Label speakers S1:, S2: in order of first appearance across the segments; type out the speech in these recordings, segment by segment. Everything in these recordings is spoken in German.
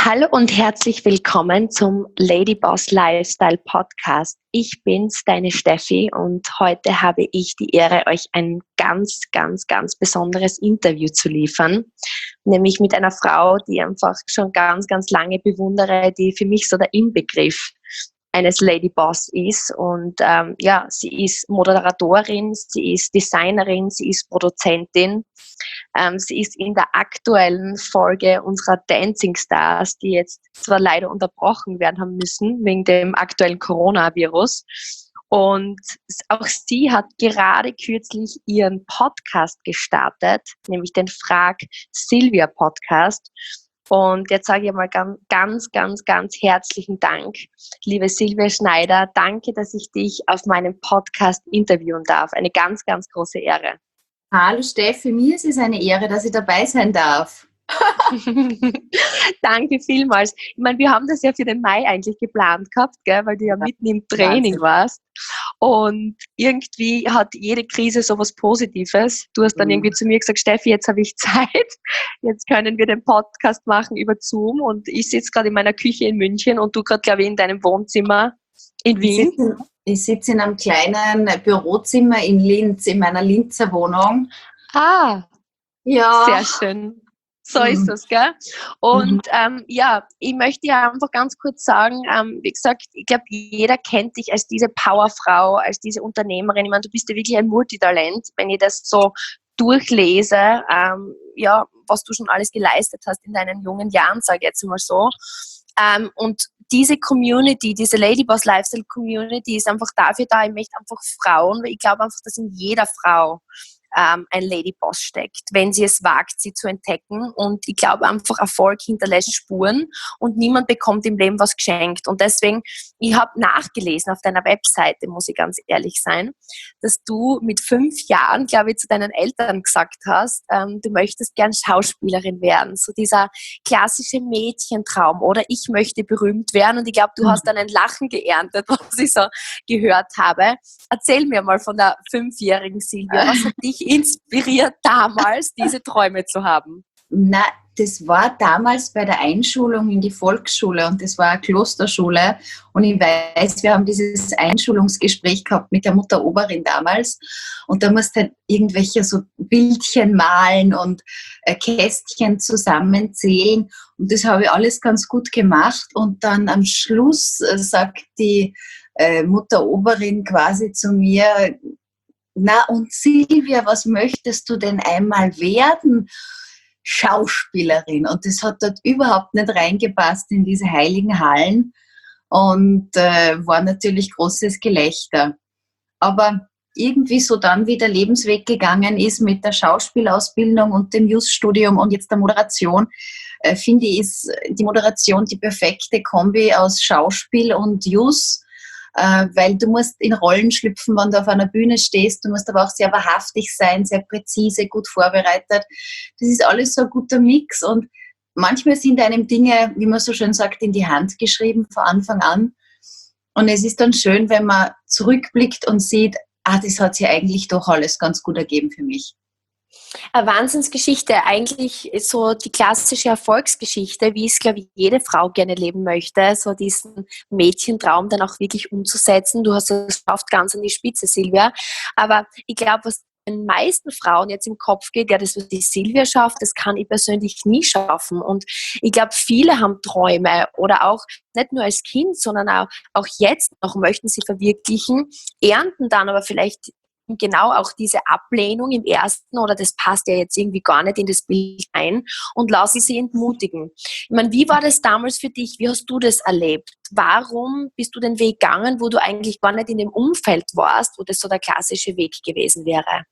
S1: Hallo und herzlich willkommen zum Ladyboss Lifestyle Podcast. Ich bin's, deine Steffi, und heute habe ich die Ehre, euch ein ganz besonderes Interview zu liefern, nämlich mit einer Frau, die ich einfach schon ganz lange bewundere, die für mich so der Inbegriff eines Ladyboss ist. Und sie ist Moderatorin, sie ist Designerin, sie ist Produzentin. Sie ist in der aktuellen Folge unserer Dancing Stars, die jetzt zwar leider unterbrochen werden haben müssen wegen dem aktuellen Coronavirus. Und auch sie hat gerade kürzlich ihren Podcast gestartet, nämlich den Frag Silvia Podcast. Und jetzt sage ich mal ganz herzlichen Dank, liebe Silvia Schneider. Danke, dass ich dich auf meinem Podcast interviewen darf. Eine ganz große Ehre.
S2: Hallo Steffi, mir ist es eine Ehre, dass ich dabei sein darf.
S1: Danke vielmals. Ich meine, wir haben das ja für den Mai eigentlich geplant gehabt, gell, weil du ja mitten im Training warst. Und irgendwie hat jede Krise so was Positives. Du hast dann irgendwie zu mir gesagt, Steffi, jetzt habe ich Zeit. Jetzt können wir den Podcast machen über Zoom. Und ich sitze gerade in meiner Küche in München und du gerade, glaube ich, in deinem Wohnzimmer in Wien.
S2: Ich sitze in einem kleinen Bürozimmer in Linz, in meiner Linzer Wohnung.
S1: Ah,
S2: ja.
S1: Sehr schön. So ist das, gell? Und ich möchte ja einfach ganz kurz sagen, wie gesagt, ich glaube, jeder kennt dich als diese Powerfrau, als diese Unternehmerin. Ich meine, du bist ja wirklich ein Multitalent, wenn ich das so durchlese, was du schon alles geleistet hast in deinen jungen Jahren, sage ich jetzt mal so. Und diese Community, diese Ladyboss Lifestyle Community ist einfach dafür da, ich möchte einfach Frauen, weil ich glaube einfach, dass in jeder Frau ein Ladyboss steckt, wenn sie es wagt, sie zu entdecken. Und ich glaube einfach, Erfolg hinterlässt Spuren und niemand bekommt im Leben was geschenkt. Und deswegen, ich habe nachgelesen auf deiner Webseite, muss ich ganz ehrlich sein, dass du mit 5 Jahren, glaube ich, zu deinen Eltern gesagt hast, du möchtest gern Schauspielerin werden. So dieser klassische Mädchentraum oder ich möchte berühmt werden. Und ich glaube, du hast dann ein Lachen geerntet, was ich so gehört habe. Erzähl mir mal von der 5-jährigen Silvia. Was hat dich inspiriert, damals diese Träume zu haben?
S2: Na, das war damals bei der Einschulung in die Volksschule und das war eine Klosterschule. Und ich weiß, wir haben dieses Einschulungsgespräch gehabt mit der Mutter Oberin damals. Und da musste halt irgendwelche so Bildchen malen und Kästchen zusammenzählen. Und das habe ich alles ganz gut gemacht. Und dann am Schluss sagt die Mutter Oberin quasi zu mir: Na und Silvia, was möchtest du denn einmal werden? Schauspielerin. Und das hat dort überhaupt nicht reingepasst in diese heiligen Hallen und war natürlich großes Gelächter. Aber irgendwie so dann, wie der Lebensweg gegangen ist mit der Schauspielausbildung und dem Jus-Studium und jetzt der Moderation, finde ich, ist die Moderation die perfekte Kombi aus Schauspiel und Jus, weil du musst in Rollen schlüpfen, wenn du auf einer Bühne stehst. Du musst aber auch sehr wahrhaftig sein, sehr präzise, gut vorbereitet. Das ist alles so ein guter Mix und manchmal sind einem Dinge, wie man so schön sagt, in die Hand geschrieben von Anfang an. Und es ist dann schön, wenn man zurückblickt und sieht, das hat sich eigentlich doch alles ganz gut ergeben für mich.
S1: Eine Wahnsinnsgeschichte, eigentlich so die klassische Erfolgsgeschichte, wie es, glaube ich, jede Frau gerne leben möchte, so diesen Mädchentraum dann auch wirklich umzusetzen. Du hast es geschafft, ganz an die Spitze, Silvia. Aber ich glaube, was den meisten Frauen jetzt im Kopf geht, ja, das, was die Silvia schafft, das kann ich persönlich nie schaffen. Und ich glaube, viele haben Träume oder auch nicht nur als Kind, sondern auch jetzt noch möchten sie verwirklichen, ernten dann aber vielleicht genau auch diese Ablehnung im ersten oder das passt ja jetzt irgendwie gar nicht in das Bild ein und lassen sie entmutigen. Ich meine, wie war das damals für dich? Wie hast du das erlebt? Warum bist du den Weg gegangen, wo du eigentlich gar nicht in dem Umfeld warst, wo das so der klassische Weg gewesen wäre?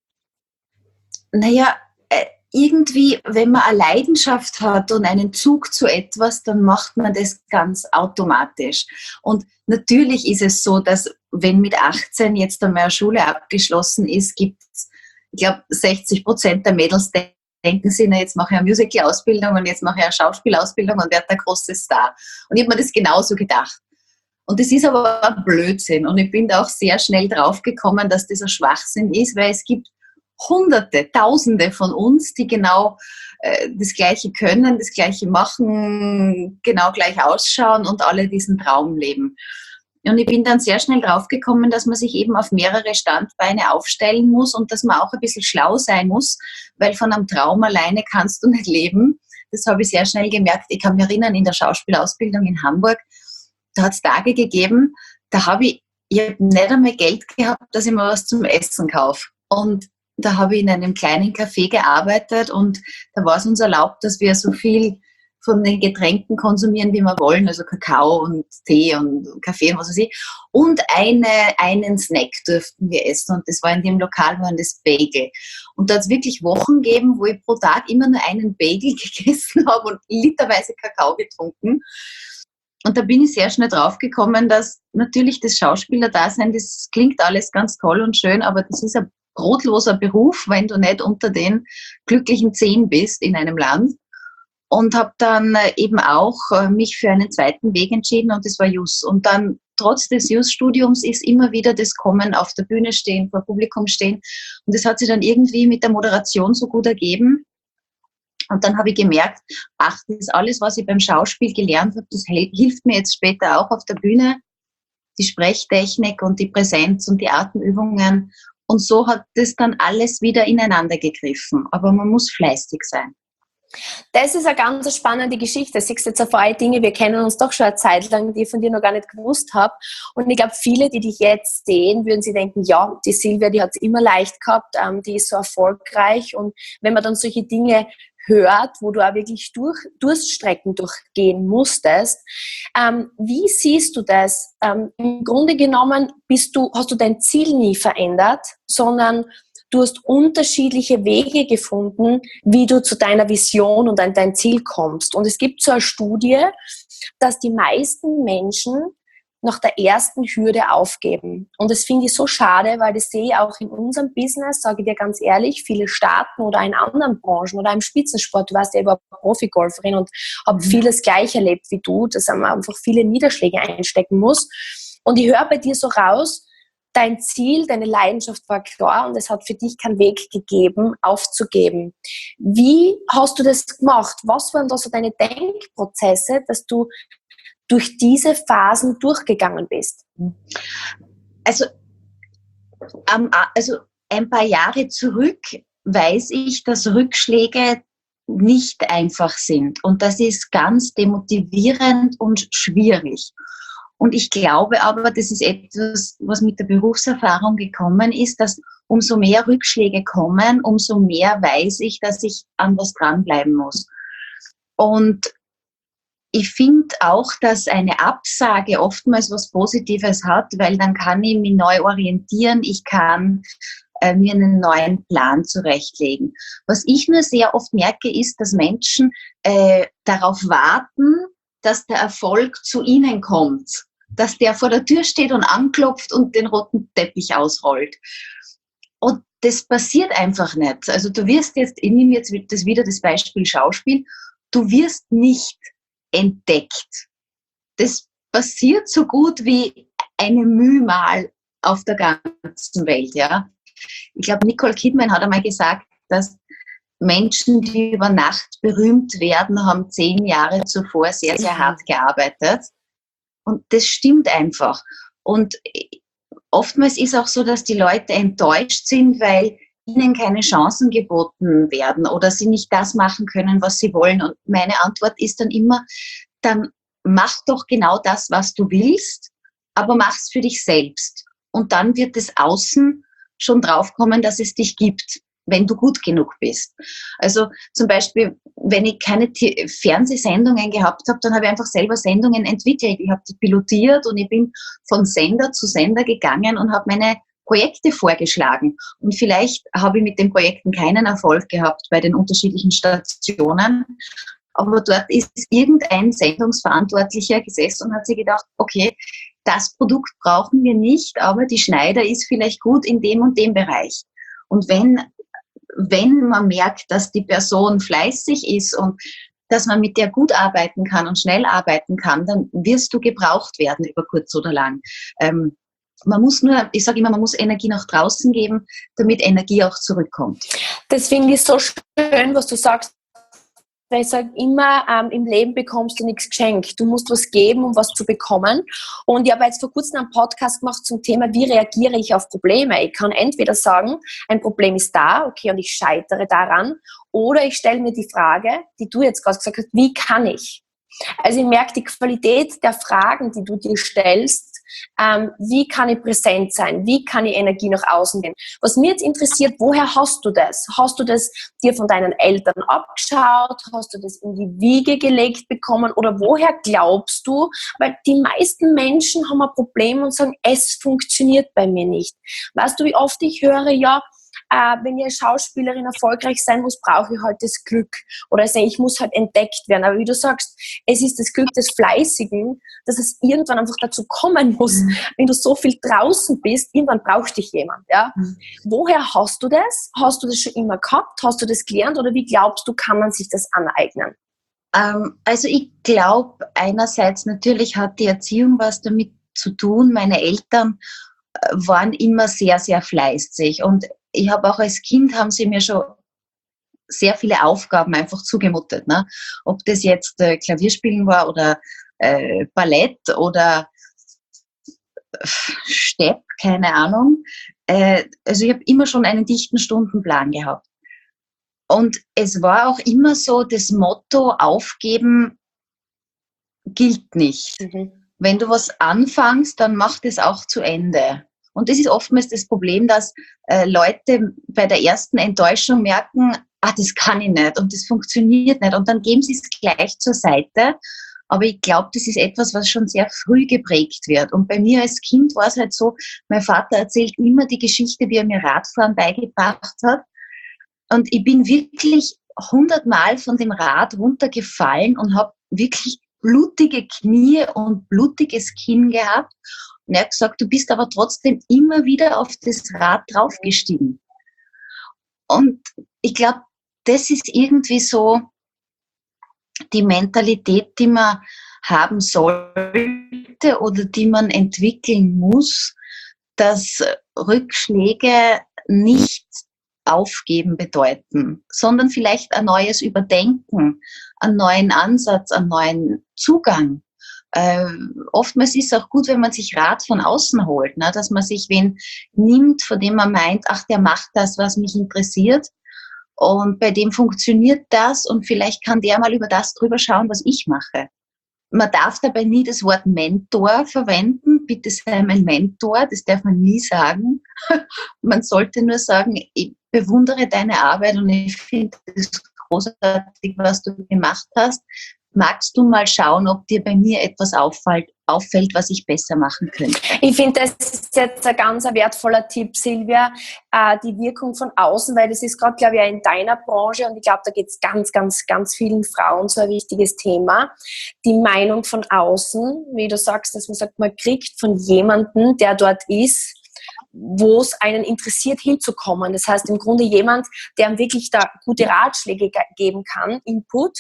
S2: Naja, irgendwie, wenn man eine Leidenschaft hat und einen Zug zu etwas, dann macht man das ganz automatisch. Und natürlich ist es so, dass wenn mit 18 jetzt einmal eine Schule abgeschlossen ist, gibt es, ich glaube, 60% der Mädels denken sich, na, jetzt mache ich eine Musical-Ausbildung und jetzt mache ich eine Schauspielausbildung und werde der große Star. Und ich habe mir das genauso gedacht. Und das ist aber ein Blödsinn. Und ich bin da auch sehr schnell draufgekommen, dass das ein Schwachsinn ist, weil es gibt Hunderte, Tausende von uns, die genau das Gleiche können, das Gleiche machen, genau gleich ausschauen und alle diesen Traum leben. Und ich bin dann sehr schnell draufgekommen, dass man sich eben auf mehrere Standbeine aufstellen muss und dass man auch ein bisschen schlau sein muss, weil von einem Traum alleine kannst du nicht leben. Das habe ich sehr schnell gemerkt. Ich kann mich erinnern, in der Schauspielausbildung in Hamburg, da hat es Tage gegeben, da habe ich hab nicht einmal Geld gehabt, dass ich mir was zum Essen kaufe. Und da habe ich in einem kleinen Café gearbeitet und da war es uns erlaubt, dass wir so viel von den Getränken konsumieren, wie wir wollen, also Kakao und Tee und Kaffee und was weiß ich. Und einen Snack durften wir essen und das war in dem Lokal, waren das Bagel. Und da hat es wirklich Wochen gegeben, wo ich pro Tag immer nur einen Bagel gegessen habe und literweise Kakao getrunken. Und da bin ich sehr schnell draufgekommen, dass natürlich das Schauspielerdasein, das klingt alles ganz toll und schön, aber das ist ein brotloser Beruf, wenn du nicht unter den glücklichen 10 bist in einem Land. Und habe dann eben auch mich für einen zweiten Weg entschieden und das war Jus. Und dann trotz des Jus-Studiums ist immer wieder das Kommen, auf der Bühne stehen, vor Publikum stehen. Und das hat sich dann irgendwie mit der Moderation so gut ergeben. Und dann habe ich gemerkt, ach, das ist alles, was ich beim Schauspiel gelernt habe, das hilft mir jetzt später auch auf der Bühne. Die Sprechtechnik und die Präsenz und die Atemübungen. Und so hat das dann alles wieder ineinander gegriffen. Aber man muss fleißig sein.
S1: Das ist eine ganz spannende Geschichte. Siehst du jetzt auf alle Dinge, wir kennen uns doch schon eine Zeit lang, die ich von dir noch gar nicht gewusst habe. Und ich glaube, viele, die dich jetzt sehen, würden sich denken, ja, die Silvia, die hat es immer leicht gehabt, die ist so erfolgreich. Und wenn man dann solche Dinge hört, wo du auch wirklich Durststrecken durchgehen musstest, wie siehst du das? Im Grunde genommen hast du dein Ziel nie verändert, sondern du hast unterschiedliche Wege gefunden, wie du zu deiner Vision und an dein Ziel kommst. Und es gibt so eine Studie, dass die meisten Menschen nach der ersten Hürde aufgeben. Und das finde ich so schade, weil das sehe ich auch in unserem Business, sage ich dir ganz ehrlich, viele starten oder in anderen Branchen oder im Spitzensport. Du warst ja über Profigolferin und habe vieles gleich erlebt wie du, dass man einfach viele Niederschläge einstecken muss. Und ich höre bei dir so raus, dein Ziel, deine Leidenschaft war klar und es hat für dich keinen Weg gegeben, aufzugeben. Wie hast du das gemacht? Was waren da so deine Denkprozesse, dass du durch diese Phasen durchgegangen bist?
S2: Also ein paar Jahre zurück weiß ich, dass Rückschläge nicht einfach sind. Und das ist ganz demotivierend und schwierig. Und ich glaube aber, das ist etwas, was mit der Berufserfahrung gekommen ist, dass umso mehr Rückschläge kommen, umso mehr weiß ich, dass ich an was dranbleiben muss. Und ich finde auch, dass eine Absage oftmals was Positives hat, weil dann kann ich mich neu orientieren, ich kann mir einen neuen Plan zurechtlegen. Was ich nur sehr oft merke, ist, dass Menschen darauf warten, dass der Erfolg zu ihnen kommt, dass der vor der Tür steht und anklopft und den roten Teppich ausrollt. Und das passiert einfach nicht. Also du wirst jetzt, ich nehme jetzt wieder das Beispiel Schauspiel, du wirst nicht entdeckt. Das passiert so gut wie eine Mühe mal auf der ganzen Welt. Ja? Ich glaube, Nicole Kidman hat einmal gesagt, dass Menschen, die über Nacht berühmt werden, haben 10 Jahre zuvor sehr, sehr hart gearbeitet. Und das stimmt einfach. Und oftmals ist auch so, dass die Leute enttäuscht sind, weil ihnen keine Chancen geboten werden oder sie nicht das machen können, was sie wollen. Und meine Antwort ist dann immer, dann mach doch genau das, was du willst, aber mach's für dich selbst. Und dann wird das Außen schon draufkommen, dass es dich gibt, wenn du gut genug bist. Also zum Beispiel, wenn ich keine Fernsehsendungen gehabt habe, dann habe ich einfach selber Sendungen entwickelt. Ich habe die pilotiert und ich bin von Sender zu Sender gegangen und habe meine Projekte vorgeschlagen. Und vielleicht habe ich mit den Projekten keinen Erfolg gehabt bei den unterschiedlichen Stationen, aber dort ist irgendein Sendungsverantwortlicher gesessen und hat sich gedacht, okay, das Produkt brauchen wir nicht, aber die Schneider ist vielleicht gut in dem und dem Bereich. Und wenn man merkt, dass die Person fleißig ist und dass man mit der gut arbeiten kann und schnell arbeiten kann, dann wirst du gebraucht werden über kurz oder lang. Man muss nur, ich sage immer, man muss Energie nach draußen geben, damit Energie auch zurückkommt.
S1: Das finde ich so schön, was du sagst. Weil ich sage immer, im Leben bekommst du nichts geschenkt. Du musst was geben, um was zu bekommen. Und ich habe jetzt vor kurzem einen Podcast gemacht zum Thema, wie reagiere ich auf Probleme. Ich kann entweder sagen, ein Problem ist da, okay, und ich scheitere daran. Oder ich stelle mir die Frage, die du jetzt gerade gesagt hast, wie kann ich? Also ich merke die Qualität der Fragen, die du dir stellst, wie kann ich präsent sein, wie kann ich Energie nach außen gehen. Was mir jetzt interessiert, woher hast du das? Hast du das dir von deinen Eltern abgeschaut? Hast du das in die Wiege gelegt bekommen? Oder woher glaubst du? Weil die meisten Menschen haben ein Problem und sagen, es funktioniert bei mir nicht. Weißt du, wie oft ich höre, ja, wenn ich als Schauspielerin erfolgreich sein muss, brauche ich halt das Glück. Oder also ich muss halt entdeckt werden. Aber wie du sagst, es ist das Glück des Fleißigen, dass es irgendwann einfach dazu kommen muss. Wenn du so viel draußen bist, irgendwann braucht dich jemand. Ja? Woher hast du das? Hast du das schon immer gehabt? Hast du das gelernt? Oder wie glaubst du, kann man sich das aneignen?
S2: Also ich glaube, einerseits natürlich hat die Erziehung was damit zu tun. Meine Eltern waren immer sehr, sehr fleißig. Und ich habe auch als Kind, haben sie mir schon sehr viele Aufgaben einfach zugemutet. Ne? Ob das jetzt Klavierspielen war oder Ballett oder Stepp, keine Ahnung. Also ich habe immer schon einen dichten Stundenplan gehabt. Und es war auch immer so, das Motto, aufgeben gilt nicht. Wenn du was anfängst, dann mach das auch zu Ende. Und das ist oftmals das Problem, dass Leute bei der ersten Enttäuschung merken, das kann ich nicht und das funktioniert nicht. Und dann geben sie es gleich zur Seite. Aber ich glaube, das ist etwas, was schon sehr früh geprägt wird. Und bei mir als Kind war es halt so, mein Vater erzählt immer die Geschichte, wie er mir Radfahren beigebracht hat. Und ich bin wirklich 100-mal von dem Rad runtergefallen und habe wirklich blutige Knie und blutiges Kinn gehabt. Und er hat gesagt, du bist aber trotzdem immer wieder auf das Rad draufgestiegen. Und ich glaube, das ist irgendwie so die Mentalität, die man haben sollte oder die man entwickeln muss, dass Rückschläge nicht aufgeben bedeuten, sondern vielleicht ein neues Überdenken, einen neuen Ansatz, einen neuen Zugang. Oftmals ist es auch gut, wenn man sich Rat von außen holt, ne? Dass man sich wen nimmt, von dem man meint, der macht das, was mich interessiert und bei dem funktioniert das und vielleicht kann der mal über das drüber schauen, was ich mache. Man darf dabei nie das Wort Mentor verwenden. Bitte sei mein Mentor, das darf man nie sagen. Man sollte nur sagen, ich bewundere deine Arbeit und ich finde es großartig, was du gemacht hast. Magst du mal schauen, ob dir bei mir etwas auffällt, was ich besser machen könnte?
S1: Ich finde, das ist jetzt ein ganz wertvoller Tipp, Silvia, die Wirkung von außen, weil das ist gerade, glaube ich, auch in deiner Branche und ich glaube, da geht es ganz, ganz, ganz vielen Frauen so ein wichtiges Thema. Die Meinung von außen, wie du sagst, dass man sagt, man kriegt von jemandem, der dort ist, wo es einen interessiert, hinzukommen. Das heißt, im Grunde jemand, der einem wirklich da gute Ratschläge geben kann, Input,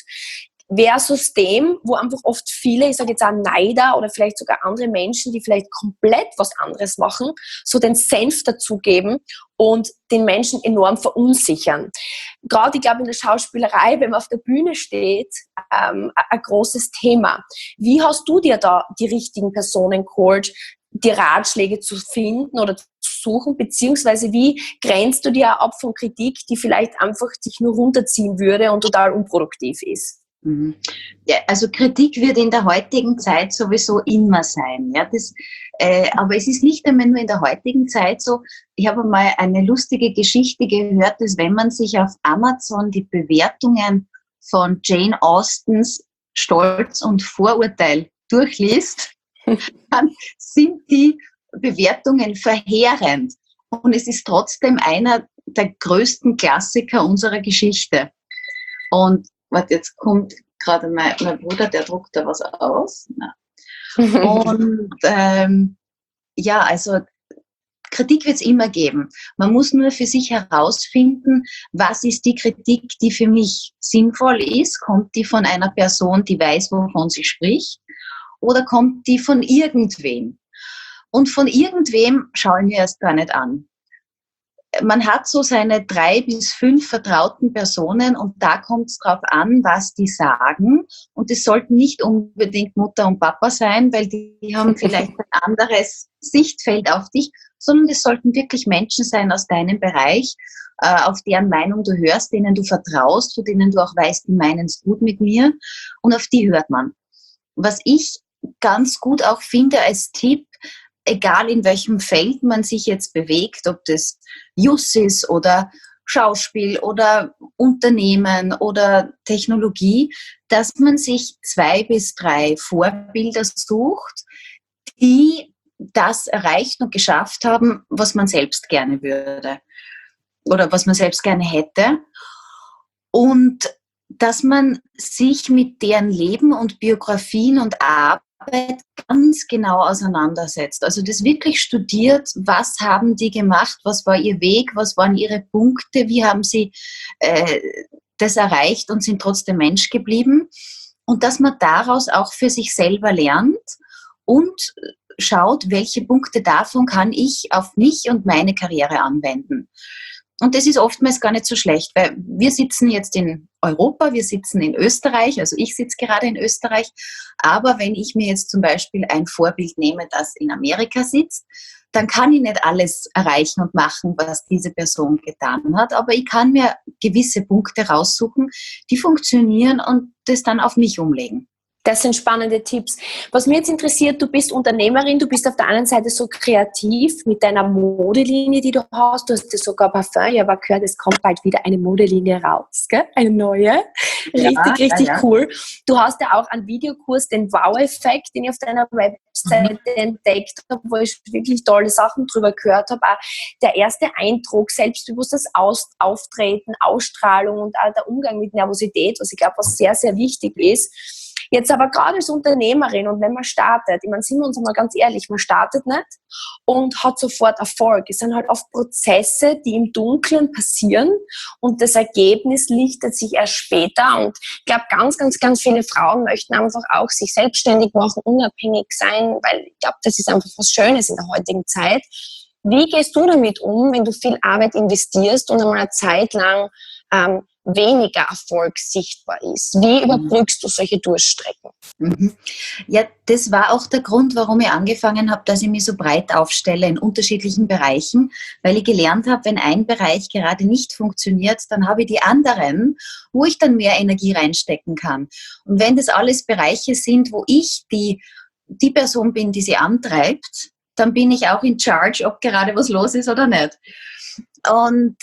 S1: versus dem, wo einfach oft viele, ich sage jetzt auch Neider oder vielleicht sogar andere Menschen, die vielleicht komplett was anderes machen, so den Senf dazugeben und den Menschen enorm verunsichern. Gerade, ich glaube, in der Schauspielerei, wenn man auf der Bühne steht, ein großes Thema. Wie hast du dir da die richtigen Personen geholt, die Ratschläge zu finden oder zu suchen, beziehungsweise wie grenzt du dir ab von Kritik, die vielleicht einfach dich nur runterziehen würde und total unproduktiv ist?
S2: Ja, also Kritik wird in der heutigen Zeit sowieso immer sein. Ja, aber es ist nicht einmal nur in der heutigen Zeit so. Ich habe mal eine lustige Geschichte gehört, dass wenn man sich auf Amazon die Bewertungen von Jane Austens Stolz und Vorurteil durchliest, dann sind die Bewertungen verheerend. Und es ist trotzdem einer der größten Klassiker unserer Geschichte. Und jetzt kommt gerade mein Bruder, der druckt da was aus. Und also Kritik wird es immer geben. Man muss nur für sich herausfinden, was ist die Kritik, die für mich sinnvoll ist. Kommt die von einer Person, die weiß, wovon sie spricht? Oder kommt die von irgendwem? und von irgendwem schauen wir erst gar nicht an. Man hat so seine 3 bis 5 vertrauten Personen und da kommt es drauf an, was die sagen. Und es sollten nicht unbedingt Mutter und Papa sein, weil die haben vielleicht ein anderes Sichtfeld auf dich, sondern es sollten wirklich Menschen sein aus deinem Bereich, auf deren Meinung du hörst, denen du vertraust, von denen du auch weißt, die meinen es gut mit mir, und auf die hört man. Was ich ganz gut auch finde als Tipp, egal in welchem Feld man sich jetzt bewegt, ob das Jus ist oder Schauspiel oder Unternehmen oder Technologie, dass man sich 2 bis 3 Vorbilder sucht, die das erreicht und geschafft haben, was man selbst gerne würde oder was man selbst gerne hätte. Und dass man sich mit deren Leben und Biografien und Arbeit ganz genau auseinandersetzt. Also das wirklich studiert, was haben die gemacht, was war ihr Weg, was waren ihre Punkte, wie haben sie das erreicht und sind trotzdem Mensch geblieben. Und dass man daraus auch für sich selber lernt und schaut, welche Punkte davon kann ich auf mich und meine Karriere anwenden. Und das ist oftmals gar nicht so schlecht, weil wir sitzen jetzt in Europa, wir sitzen in Österreich, also ich sitze gerade in Österreich, aber wenn ich mir jetzt zum Beispiel ein Vorbild nehme, das in Amerika sitzt, dann kann ich nicht alles erreichen und machen, was diese Person getan hat, aber ich kann mir gewisse Punkte raussuchen, die funktionieren und das dann auf mich umlegen.
S1: Das sind spannende Tipps. Was mich jetzt interessiert, du bist Unternehmerin, du bist auf der anderen Seite so kreativ mit deiner Modelinie, die du hast. Du hast ja sogar Parfum. Ich habe gehört, es kommt bald wieder eine Modelinie raus, gell? Eine neue. Richtig cool. Du hast ja auch einen Videokurs, den Wow-Effekt, den ich auf deiner Webseite entdeckt habe, wo ich wirklich tolle Sachen drüber gehört habe. Auch der erste Eindruck, selbstbewusstes Auftreten, Ausstrahlung und auch der Umgang mit Nervosität, was ich glaube, was sehr, sehr wichtig ist. Jetzt aber gerade als Unternehmerin und wenn man startet, ich meine, sind wir uns einmal ganz ehrlich, man startet nicht und hat sofort Erfolg. Es sind halt oft Prozesse, die im Dunkeln passieren und das Ergebnis lichtet sich erst später. Und ich glaube, ganz viele Frauen möchten einfach auch sich selbstständig machen, unabhängig sein, weil ich glaube, das ist einfach was Schönes in der heutigen Zeit. Wie gehst du damit um, wenn du viel Arbeit investierst und einmal eine Zeit lang weniger Erfolg sichtbar ist? Wie überbrückst du solche Durststrecken?
S2: Ja, das war auch der Grund, warum ich angefangen habe, dass ich mich so breit aufstelle in unterschiedlichen Bereichen, weil ich gelernt habe, wenn ein Bereich gerade nicht funktioniert, dann habe ich die anderen, wo ich dann mehr Energie reinstecken kann. Und wenn das alles Bereiche sind, wo ich die Person bin, die sie antreibt, dann bin ich auch in charge, ob gerade was los ist oder nicht. Und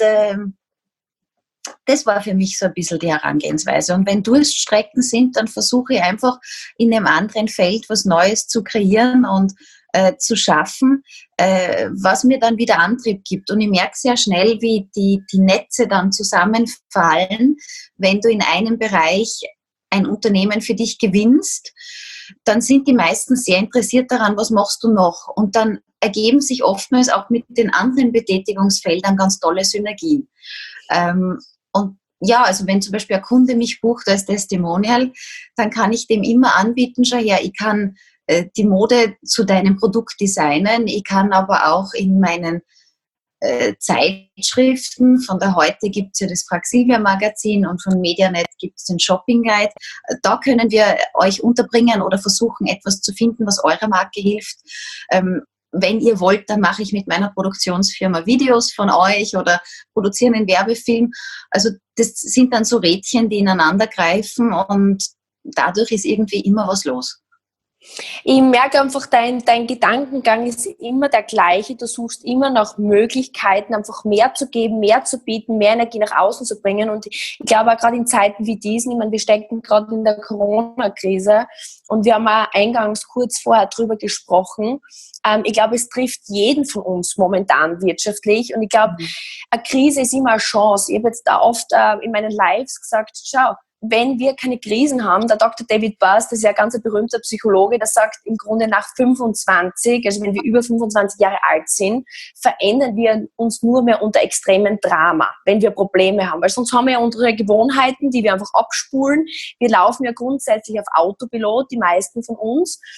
S2: das war für mich so ein bisschen die Herangehensweise. Und wenn Durststrecken sind, dann versuche ich einfach in einem anderen Feld was Neues zu kreieren und zu schaffen, was mir dann wieder Antrieb gibt. Und ich merke sehr schnell, wie die Netze dann zusammenfallen, wenn du in einem Bereich ein Unternehmen für dich gewinnst, dann sind die meisten sehr interessiert daran, was machst du noch? Und dann ergeben sich oftmals auch mit den anderen Betätigungsfeldern ganz tolle Synergien. Und ja, also wenn zum Beispiel ein Kunde mich bucht als Testimonial, dann kann ich dem immer anbieten, schau her, ich kann die Mode zu deinem Produkt designen, ich kann aber auch in meinen Zeitschriften, von der Heute gibt es ja das Frag Silvia Magazin und von Medianet gibt es den Shopping Guide. Da können wir euch unterbringen oder versuchen, etwas zu finden, was eurer Marke hilft. Wenn ihr wollt, dann mache ich mit meiner Produktionsfirma Videos von euch oder produziere einen Werbefilm. Also das sind dann so Rädchen, die ineinander greifen und dadurch ist irgendwie immer was los.
S1: Ich merke einfach, dein Gedankengang ist immer der gleiche. Du suchst immer nach Möglichkeiten, einfach mehr zu geben, mehr zu bieten, mehr Energie nach außen zu bringen. Und ich glaube auch gerade in Zeiten wie diesen, ich meine, wir stecken gerade in der Corona-Krise und wir haben auch eingangs kurz vorher drüber gesprochen. Ich glaube, es trifft jeden von uns momentan wirtschaftlich. Und ich glaube, eine Krise ist immer eine Chance. Ich habe jetzt da oft in meinen Lives gesagt, schau, wenn wir keine Krisen haben, der Dr. David Buss, das ist ja ein ganz berühmter Psychologe, der sagt im Grunde nach 25, also wenn wir über 25 Jahre alt sind, verändern wir uns nur mehr unter extremem Drama, wenn wir Probleme haben. Weil sonst haben wir ja unsere Gewohnheiten, die wir einfach abspulen. Wir laufen ja grundsätzlich auf Autopilot, die meisten von uns.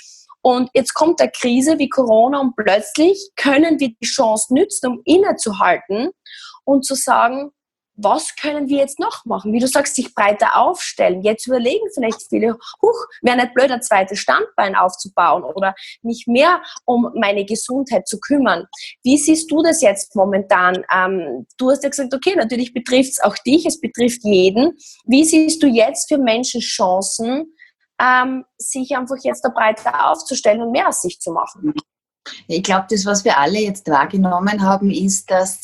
S1: Und jetzt kommt eine Krise wie Corona und plötzlich können wir die Chance nutzen, um innezuhalten und zu sagen, was können wir jetzt noch machen? Wie du sagst, sich breiter aufstellen. Jetzt überlegen vielleicht viele, wäre nicht blöd, ein zweites Standbein aufzubauen oder mich mehr um meine Gesundheit zu kümmern. Wie siehst du das jetzt momentan? Du hast ja gesagt, okay, natürlich betrifft es auch dich, es betrifft jeden. Wie siehst du jetzt für Menschen Chancen, sich einfach jetzt da breiter aufzustellen und mehr aus sich zu machen?
S2: Ich glaube, das, was wir alle jetzt wahrgenommen haben, ist, dass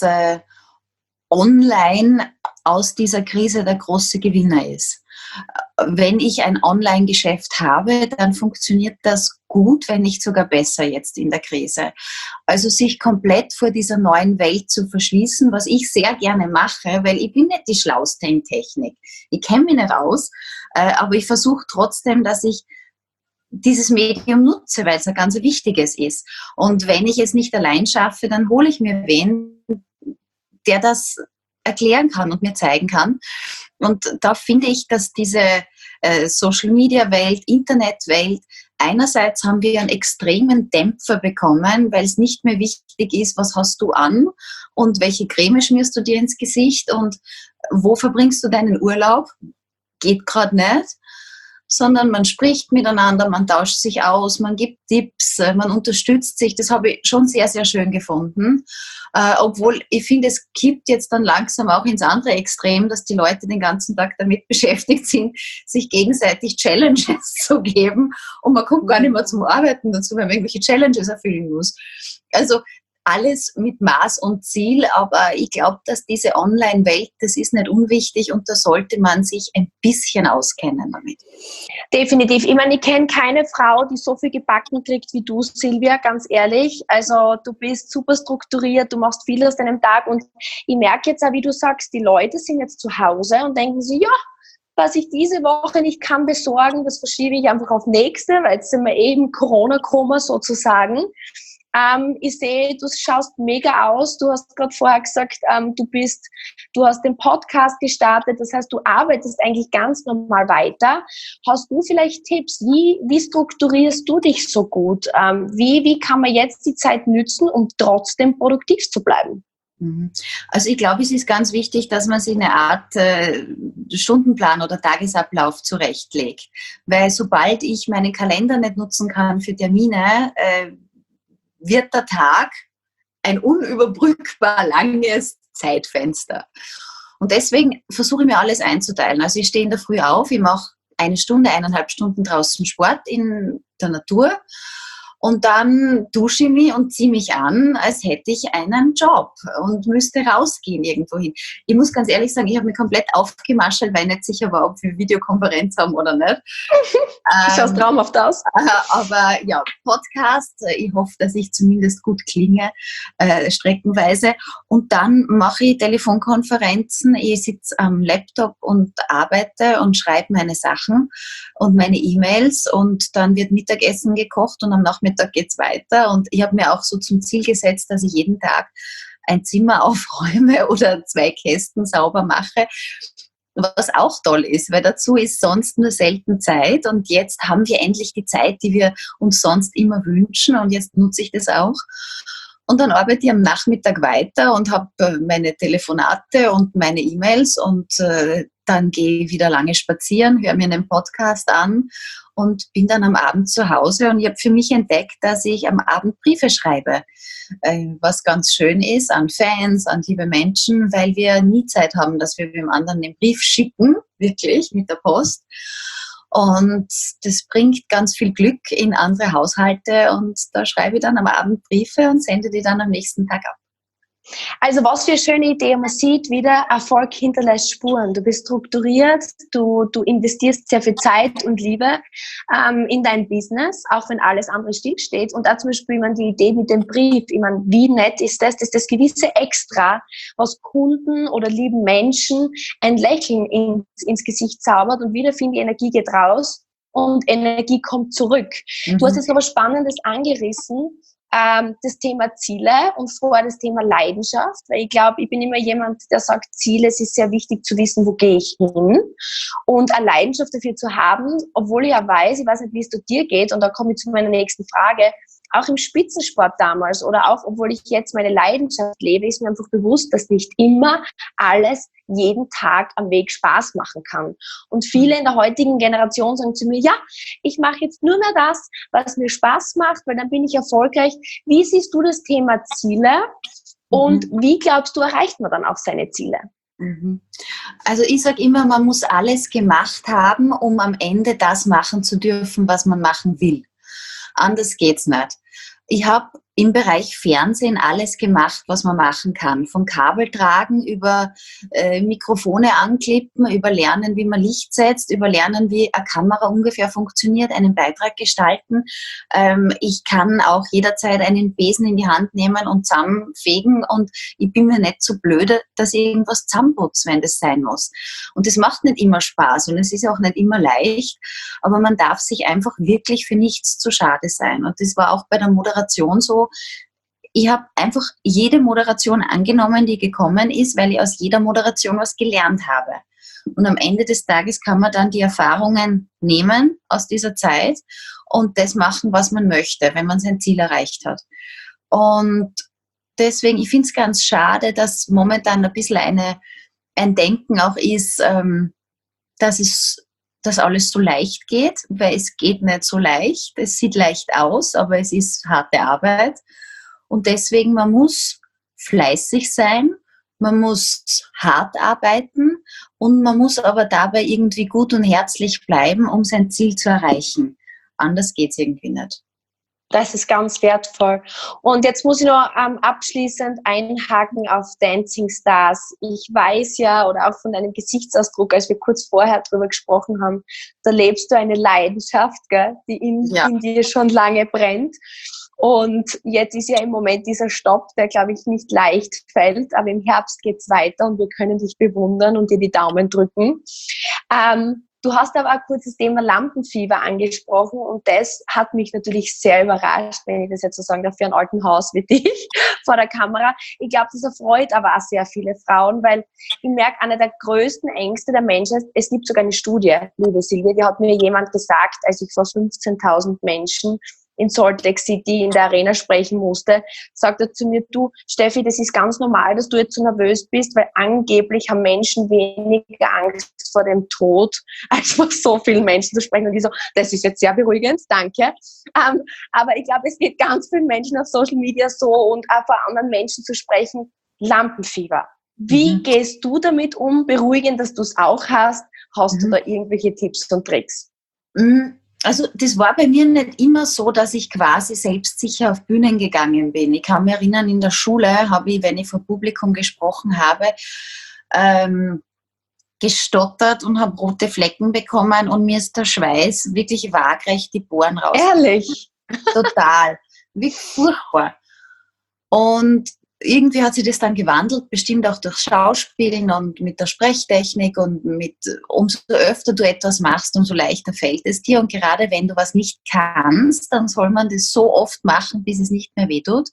S2: online aus dieser Krise der große Gewinner ist. Wenn ich ein Online-Geschäft habe, dann funktioniert das gut, wenn nicht sogar besser jetzt in der Krise. Also sich komplett vor dieser neuen Welt zu verschließen, was ich sehr gerne mache, weil ich bin nicht die Schlauste in Technik. Ich kenne mich nicht aus, aber ich versuche trotzdem, dass ich dieses Medium nutze, weil es ein ganz wichtiges ist. Und wenn ich es nicht allein schaffe, dann hole ich mir wen, der das erklären kann und mir zeigen kann. Und da finde ich, dass diese Social-Media-Welt, Internet-Welt, einerseits haben wir einen extremen Dämpfer bekommen, weil es nicht mehr wichtig ist, was hast du an und welche Creme schmierst du dir ins Gesicht und wo verbringst du deinen Urlaub? Geht gerade nicht. Sondern man spricht miteinander, man tauscht sich aus, man gibt Tipps, man unterstützt sich. Das habe ich schon sehr, sehr schön gefunden. Obwohl ich finde, es kippt jetzt dann langsam auch ins andere Extrem, dass die Leute den ganzen Tag damit beschäftigt sind, sich gegenseitig Challenges zu geben und man kommt gar nicht mehr zum Arbeiten dazu, wenn man irgendwelche Challenges erfüllen muss. Also alles mit Maß und Ziel, aber ich glaube, dass diese Online-Welt, das ist nicht unwichtig und da sollte man sich ein bisschen auskennen damit.
S1: Definitiv. Ich meine, ich kenne keine Frau, die so viel gebacken kriegt wie du, Silvia, ganz ehrlich. Also du bist super strukturiert, du machst viel aus deinem Tag und ich merke jetzt auch, wie du sagst, die Leute sind jetzt zu Hause und denken sich, ja, was ich diese Woche nicht kann besorgen, das verschiebe ich einfach auf nächste, weil jetzt sind wir eben Corona-Koma sozusagen. Ich sehe, du schaust mega aus. Du hast gerade vorher gesagt, du hast den Podcast gestartet. Das heißt, du arbeitest eigentlich ganz normal weiter. Hast du vielleicht Tipps? Wie strukturierst du dich so gut? Wie kann man jetzt die Zeit nützen, um trotzdem produktiv zu bleiben?
S2: Also ich glaube, es ist ganz wichtig, dass man sich eine Art Stundenplan oder Tagesablauf zurechtlegt. Weil sobald ich meinen Kalender nicht nutzen kann für Termine, wird der Tag ein unüberbrückbar langes Zeitfenster. Und deswegen versuche ich mir alles einzuteilen. Also ich stehe in der Früh auf, ich mache 1 Stunde, 1,5 Stunden draußen Sport in der Natur und dann dusche ich mich und ziehe mich an, als hätte ich einen Job und müsste rausgehen irgendwo hin. Ich muss ganz ehrlich sagen, ich habe mich komplett aufgemaschelt, weil ich nicht sicher war, ob wir Videokonferenz haben oder nicht.
S1: Schaust traumhaft aus.
S2: Aber ja, Podcast, ich hoffe, dass ich zumindest gut klinge, streckenweise. Und dann mache ich Telefonkonferenzen, ich sitze am Laptop und arbeite und schreibe meine Sachen und meine E-Mails und dann wird Mittagessen gekocht und am Nachmittag geht es weiter. Und ich habe mir auch so zum Ziel gesetzt, dass ich jeden Tag ein Zimmer aufräume oder 2 Kästen sauber mache. Was auch toll ist, weil dazu ist sonst nur selten Zeit und jetzt haben wir endlich die Zeit, die wir uns sonst immer wünschen und jetzt nutze ich das auch. Und dann arbeite ich am Nachmittag weiter und habe meine Telefonate und meine E-Mails und dann gehe ich wieder lange spazieren, höre mir einen Podcast an und bin dann am Abend zu Hause. Und ich habe für mich entdeckt, dass ich am Abend Briefe schreibe, was ganz schön ist an Fans, an liebe Menschen, weil wir nie Zeit haben, dass wir dem anderen den Brief schicken, wirklich mit der Post. Und das bringt ganz viel Glück in andere Haushalte und da schreibe ich dann am Abend Briefe und sende die dann am nächsten Tag ab.
S1: Also was für eine schöne Idee. Man sieht wieder, Erfolg hinterlässt Spuren. Du bist strukturiert, du investierst sehr viel Zeit und Liebe in dein Business, auch wenn alles andere stillsteht. Und da zum Beispiel die Idee mit dem Brief, wie nett ist das? Das ist das gewisse Extra, was Kunden oder lieben Menschen ein Lächeln ins Gesicht zaubert und wieder finde die Energie geht raus und Energie kommt zurück. Du hast jetzt noch was Spannendes angerissen. das Thema Ziele und vorher das Thema Leidenschaft, weil ich glaube, ich bin immer jemand, der sagt, Ziele, es ist sehr wichtig zu wissen, wo gehe ich hin und eine Leidenschaft dafür zu haben, obwohl ich ja weiß, ich weiß nicht, wie es dir geht und da komme ich zu meiner nächsten Frage, auch im Spitzensport damals oder auch, obwohl ich jetzt meine Leidenschaft lebe, ist mir einfach bewusst, dass nicht immer alles jeden Tag am Weg Spaß machen kann. Und viele in der heutigen Generation sagen zu mir, ja, ich mache jetzt nur mehr das, was mir Spaß macht, weil dann bin ich erfolgreich. Wie siehst du das Thema Ziele und wie glaubst du, erreicht man dann auch seine Ziele?
S2: Also ich sage immer, man muss alles gemacht haben, um am Ende das machen zu dürfen, was man machen will. Anders geht's nicht. Ich habe im Bereich Fernsehen alles gemacht, was man machen kann. Von Kabel tragen über Mikrofone anklippen, über lernen, wie man Licht setzt, über lernen, wie eine Kamera ungefähr funktioniert, einen Beitrag gestalten. Ich kann auch jederzeit einen Besen in die Hand nehmen und zusammenfegen und ich bin mir nicht so blöde, dass ich irgendwas zusammenputze, wenn das sein muss. Und das macht nicht immer Spaß und es ist auch nicht immer leicht, aber man darf sich einfach wirklich für nichts zu schade sein. Und das war auch bei der Moderation so. Ich habe einfach jede Moderation angenommen, die gekommen ist, weil ich aus jeder Moderation was gelernt habe. Und am Ende des Tages kann man dann die Erfahrungen nehmen aus dieser Zeit und das machen, was man möchte, wenn man sein Ziel erreicht hat. Und deswegen, ich finde es ganz schade, dass momentan ein bisschen ein Denken auch ist, dass alles so leicht geht, weil es geht nicht so leicht. Es sieht leicht aus, aber es ist harte Arbeit. Und deswegen, man muss fleißig sein, man muss hart arbeiten und man muss aber dabei irgendwie gut und herzlich bleiben, um sein Ziel zu erreichen. Anders geht es irgendwie nicht.
S1: Das ist ganz wertvoll. Und jetzt muss ich noch abschließend einhaken auf Dancing Stars. Ich weiß ja, oder auch von deinem Gesichtsausdruck, als wir kurz vorher drüber gesprochen haben, da lebst du eine Leidenschaft, gell, die in dir schon lange brennt. Und jetzt ist ja im Moment dieser Stopp, der, glaube ich, nicht leicht fällt, aber im Herbst geht's weiter und wir können dich bewundern und dir die Daumen drücken. Du hast aber auch kurz das Thema Lampenfieber angesprochen und das hat mich natürlich sehr überrascht, wenn ich das jetzt so sagen darf, für ein alten Haus wie dich vor der Kamera. Ich glaube, das erfreut aber auch sehr viele Frauen, weil ich merke, einer der größten Ängste der Menschheit, es gibt sogar eine Studie, liebe Silvia, die hat mir jemand gesagt, als ich vor 15.000 Menschen in Salt Lake City in der Arena sprechen musste, sagt er zu mir, du Steffi, das ist ganz normal, dass du jetzt so nervös bist, weil angeblich haben Menschen weniger Angst vor dem Tod, als vor so vielen Menschen zu sprechen. Und ich so, das ist jetzt sehr beruhigend, danke. Aber ich glaube, es geht ganz vielen Menschen auf Social Media so und auch vor anderen Menschen zu sprechen, Lampenfieber. Wie gehst du damit um? Beruhigend, dass du es auch hast. Hast du da irgendwelche Tipps und Tricks?
S2: Also das war bei mir nicht immer so, dass ich quasi selbstsicher auf Bühnen gegangen bin. Ich kann mich erinnern, in der Schule habe ich, wenn ich vor Publikum gesprochen habe, gestottert und habe rote Flecken bekommen und mir ist der Schweiß wirklich waagrecht die Poren raus.
S1: Ehrlich?
S2: Total. Wie furchtbar. Und irgendwie hat sich das dann gewandelt, bestimmt auch durch Schauspielen und mit der Sprechtechnik und umso öfter du etwas machst, umso leichter fällt es dir. Und gerade wenn du was nicht kannst, dann soll man das so oft machen, bis es nicht mehr wehtut.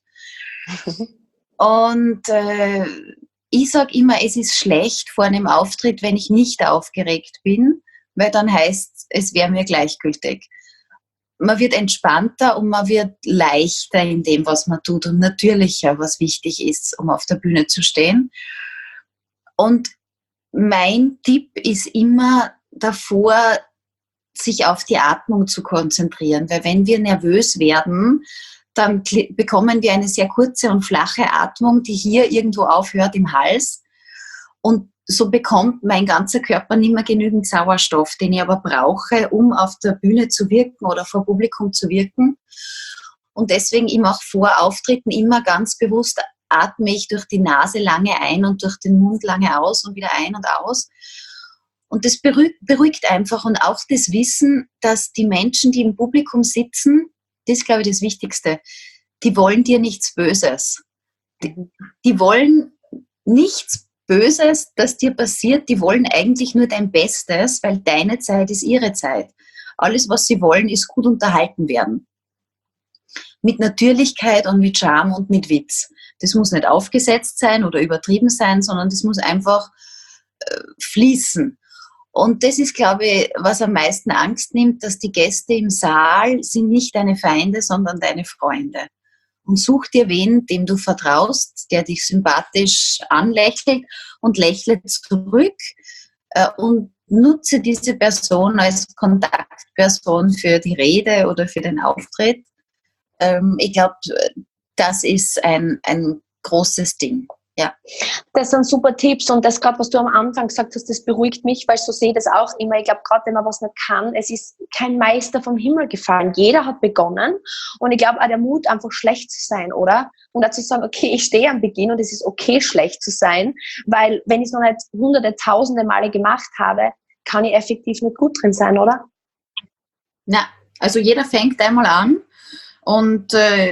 S2: Und ich sage immer, es ist schlecht vor einem Auftritt, wenn ich nicht aufgeregt bin, weil dann heißt es wäre mir gleichgültig. Man wird entspannter und man wird leichter in dem, was man tut und natürlicher, was wichtig ist, um auf der Bühne zu stehen. Und mein Tipp ist immer davor, sich auf die Atmung zu konzentrieren, weil wenn wir nervös werden, dann bekommen wir eine sehr kurze und flache Atmung, die hier irgendwo aufhört im Hals. Und so bekommt mein ganzer Körper nicht mehr genügend Sauerstoff, den ich aber brauche, um auf der Bühne zu wirken oder vor Publikum zu wirken. Und deswegen ich mache vor Auftritten immer ganz bewusst, atme ich durch die Nase lange ein und durch den Mund lange aus und wieder ein und aus. Und das beruhigt einfach. Und auch das Wissen, dass die Menschen, die im Publikum sitzen, das ist, glaube ich, das Wichtigste, die wollen dir nichts Böses. Die wollen nichts Böses, das dir passiert, die wollen eigentlich nur dein Bestes, weil deine Zeit ist ihre Zeit. Alles, was sie wollen, ist gut unterhalten werden. mit Natürlichkeit und mit Charme und mit Witz. Das muss nicht aufgesetzt sein oder übertrieben sein, sondern das muss einfach fließen. Und das ist, glaube ich, was am meisten Angst nimmt, dass die Gäste im Saal sind nicht deine Feinde, sondern deine Freunde. Und such dir wen, dem du vertraust, der dich sympathisch anlächelt und lächle zurück und nutze diese Person als Kontaktperson für die Rede oder für den Auftritt. Ich glaube, das ist ein großes Ding. Ja.
S1: Das sind super Tipps und das gerade, was du am Anfang gesagt hast, das beruhigt mich, weil ich so sehe das auch immer. Ich glaube, gerade wenn man was nicht kann, es ist kein Meister vom Himmel gefallen. Jeder hat begonnen und ich glaube auch der Mut, einfach schlecht zu sein, oder? Und dazu sagen, okay, ich stehe am Beginn und es ist okay, schlecht zu sein, weil wenn ich es noch nicht hunderte, tausende Male gemacht habe, kann ich effektiv nicht gut drin sein, oder?
S2: Ja, also jeder fängt einmal an und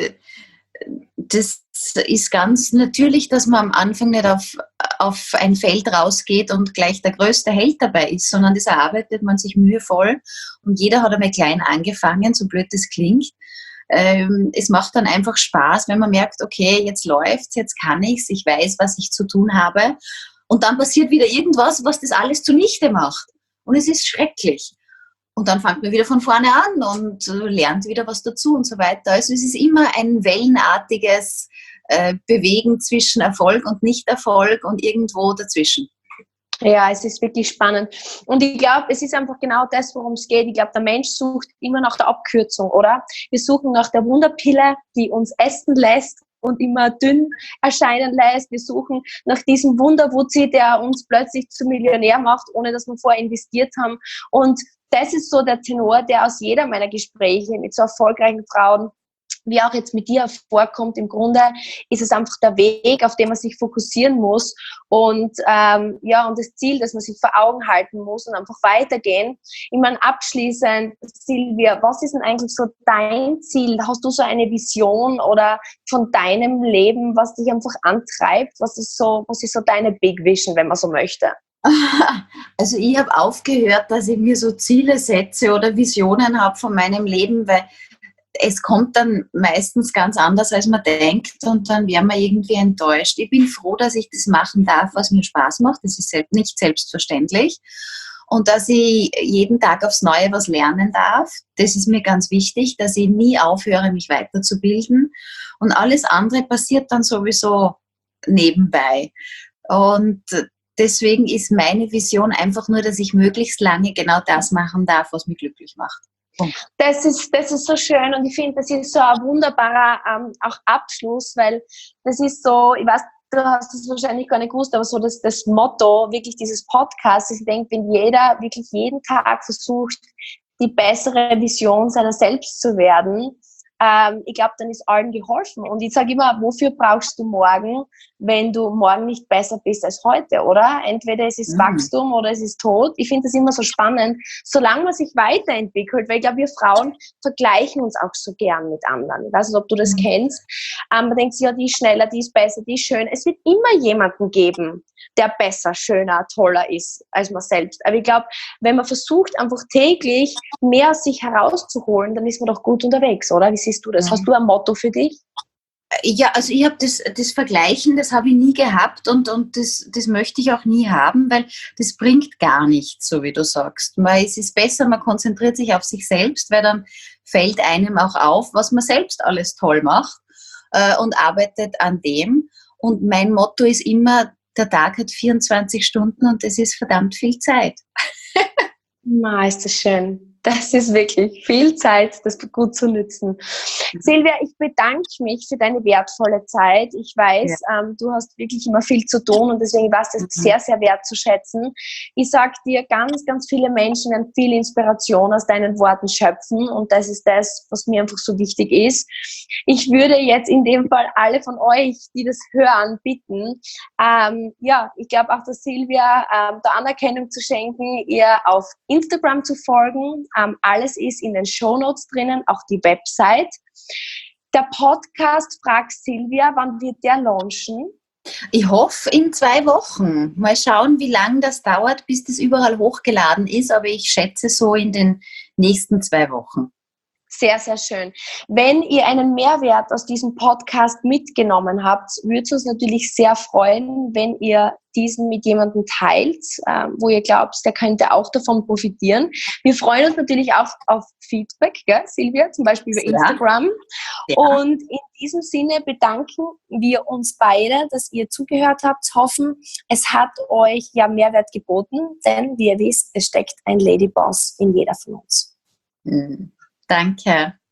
S2: das ist ganz natürlich, dass man am Anfang nicht auf ein Feld rausgeht und gleich der größte Held dabei ist, sondern das erarbeitet man sich mühevoll und jeder hat einmal klein angefangen, so blöd das klingt. Es macht dann einfach Spaß, wenn man merkt, okay, jetzt läuft's, jetzt kann ich's, ich weiß, was ich zu tun habe und dann passiert wieder irgendwas, was das alles zunichte macht und es ist schrecklich. Und dann fängt man wieder von vorne an und lernt wieder was dazu und so weiter. Also es ist immer ein wellenartiges Bewegen zwischen Erfolg und Nicht-Erfolg und irgendwo dazwischen.
S1: Ja, es ist wirklich spannend. Und ich glaube, es ist einfach genau das, worum es geht. Ich glaube, der Mensch sucht immer nach der Abkürzung, oder? Wir suchen nach der Wunderpille, die uns essen lässt und immer dünn erscheinen lässt. Wir suchen nach diesem Wunderwutzi, der uns plötzlich zum Millionär macht, ohne dass wir vorher investiert haben. Und das ist so der Tenor, der aus jeder meiner Gespräche mit so erfolgreichen Frauen, wie auch jetzt mit dir hervorkommt. Im Grunde ist es einfach der Weg, auf den man sich fokussieren muss und und das Ziel, das man sich vor Augen halten muss und einfach weitergehen. Ich meine, abschließend, Silvia, was ist denn eigentlich so dein Ziel? Hast du so eine Vision oder von deinem Leben, was dich einfach antreibt? Was ist so deine Big Vision, wenn man so möchte?
S2: Also ich habe aufgehört, dass ich mir so Ziele setze oder Visionen habe von meinem Leben, weil es kommt dann meistens ganz anders, als man denkt und dann wäre man irgendwie enttäuscht. Ich bin froh, dass ich das machen darf, was mir Spaß macht. Das ist nicht selbstverständlich. Und dass ich jeden Tag aufs Neue was lernen darf. Das ist mir ganz wichtig, dass ich nie aufhöre, mich weiterzubilden. Und alles andere passiert dann sowieso nebenbei. Und deswegen ist meine Vision einfach nur, dass ich möglichst lange genau das machen darf, was mich glücklich macht.
S1: Das ist so schön und ich finde, das ist so ein wunderbarer auch Abschluss, weil das ist so, ich weiß, du hast es wahrscheinlich gar nicht gewusst, aber so das Motto wirklich dieses Podcasts, ich denke, wenn jeder wirklich jeden Tag versucht, die bessere Vision seiner selbst zu werden, ich glaube, dann ist allen geholfen. Und ich sage immer, wofür brauchst du morgen, wenn du morgen nicht besser bist als heute, oder? Entweder es ist Wachstum oder es ist Tod. Ich finde das immer so spannend, solange man sich weiterentwickelt, weil ich glaube, wir Frauen vergleichen uns auch so gern mit anderen. Ich weiß nicht, ob du das kennst. Man denkt sich, ja, die ist schneller, die ist besser, die ist schön. Es wird immer jemanden geben, der besser, schöner, toller ist als man selbst. Aber ich glaube, wenn man versucht, einfach täglich mehr aus sich herauszuholen, dann ist man doch gut unterwegs, oder? Wie siehst du das? Hast du ein Motto für dich?
S2: Ja, also ich habe das Vergleichen, das habe ich nie gehabt und das möchte ich auch nie haben, weil das bringt gar nichts, so wie du sagst. Es ist besser, man konzentriert sich auf sich selbst, weil dann fällt einem auch auf, was man selbst alles toll macht und arbeitet an dem. Und mein Motto ist immer, der Tag hat 24 Stunden und das ist verdammt viel Zeit.
S1: Ist das schön. Das ist wirklich viel Zeit, das gut zu nützen. Silvia, ich bedanke mich für deine wertvolle Zeit. Ich weiß, du hast wirklich immer viel zu tun und deswegen war es das sehr, sehr wertzuschätzen. Ich sage dir, ganz, ganz viele Menschen werden viel Inspiration aus deinen Worten schöpfen und das ist das, was mir einfach so wichtig ist. Ich würde jetzt in dem Fall alle von euch, die das hören, bitten, ich glaube auch der Silvia der Anerkennung zu schenken, ihr auf Instagram zu folgen. Alles ist in den Shownotes drinnen, auch die Website. Der Podcast Frag Silvia, wann wird der launchen?
S2: Ich hoffe in 2 Wochen. Mal schauen, wie lange das dauert, bis das überall hochgeladen ist, aber ich schätze so in den nächsten 2 Wochen.
S1: Sehr, sehr schön. Wenn ihr einen Mehrwert aus diesem Podcast mitgenommen habt, würde es uns natürlich sehr freuen, wenn ihr diesen mit jemandem teilt, wo ihr glaubt, der könnte auch davon profitieren. Wir freuen uns natürlich auch auf Feedback, gell, Silvia, zum Beispiel über Instagram. Ja. Und in diesem Sinne bedanken wir uns beide, dass ihr zugehört habt. Hoffen, es hat euch ja Mehrwert geboten, denn wie ihr wisst, es steckt ein Ladyboss in jeder von uns.
S2: Danke.